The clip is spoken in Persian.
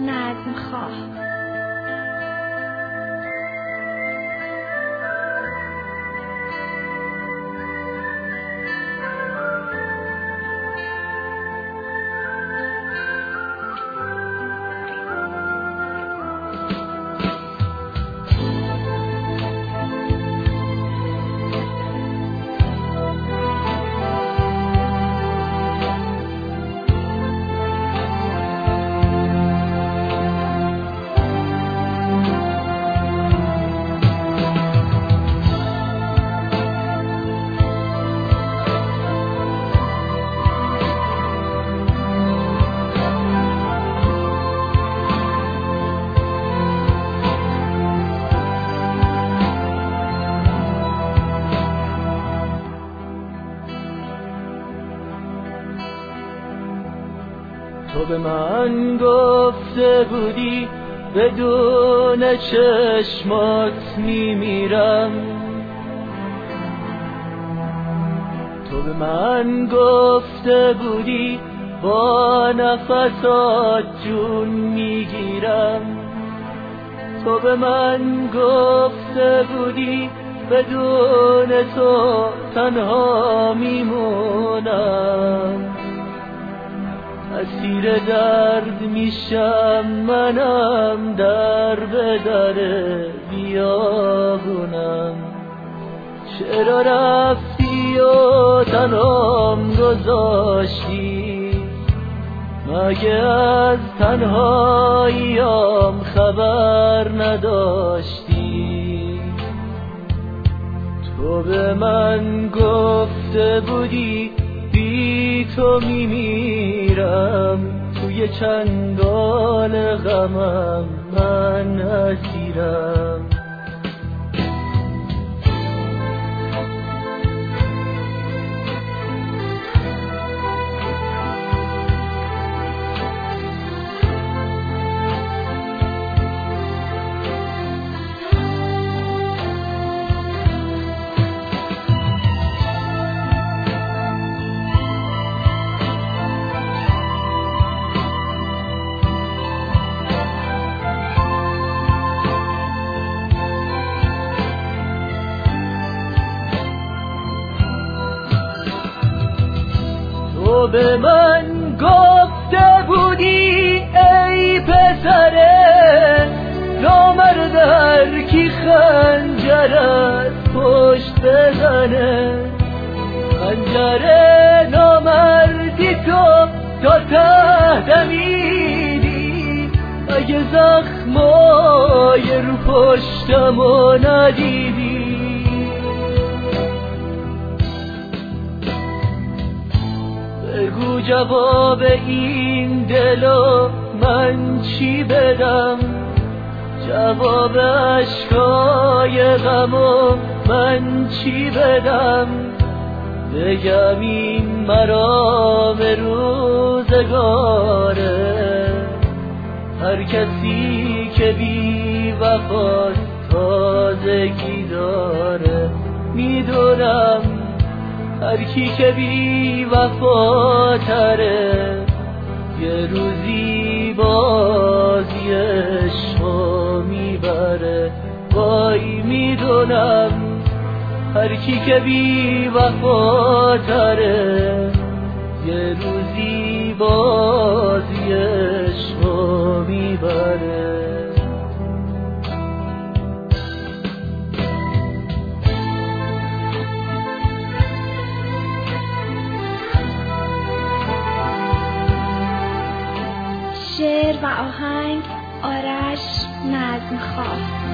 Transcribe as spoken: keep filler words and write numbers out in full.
نظم خواه. تو به من گفته بودی بدون چشمات میمیرم، تو به من گفته بودی با نفسات جون میگیرم، تو به من گفته بودی بدون تو تنها میمونم، اسیر درد میشم منم در به در بیابونم. چرا رفتی و تنهام گذاشتی؟ مگه از تنهاییام خبر نداشتی؟ تو به من گفته بودی بی تو میمیرم، توی چنگال غمم من اسیرم. تو به من گفته بودی ای پسره نامرد هر کی خنجرت پشت بزنه، خنجر نامردی تو تا ته دمیدی، اگه زخمای رو پشتمو ندیدی. بگو جواب این دلو من چی بدم، جواب عشقای غمو من چی بدم، بگم این مرام روزگاره، هر کسی که بی وفاست تازگی داره. میدونم هر کی که بی وفاتره یه روزی بازی عشقو میبره. وای میدونم هر کی که بی وفاتره یه روزی بازی عشقو میبره. شعر و آهنگ آرش نظم خواه.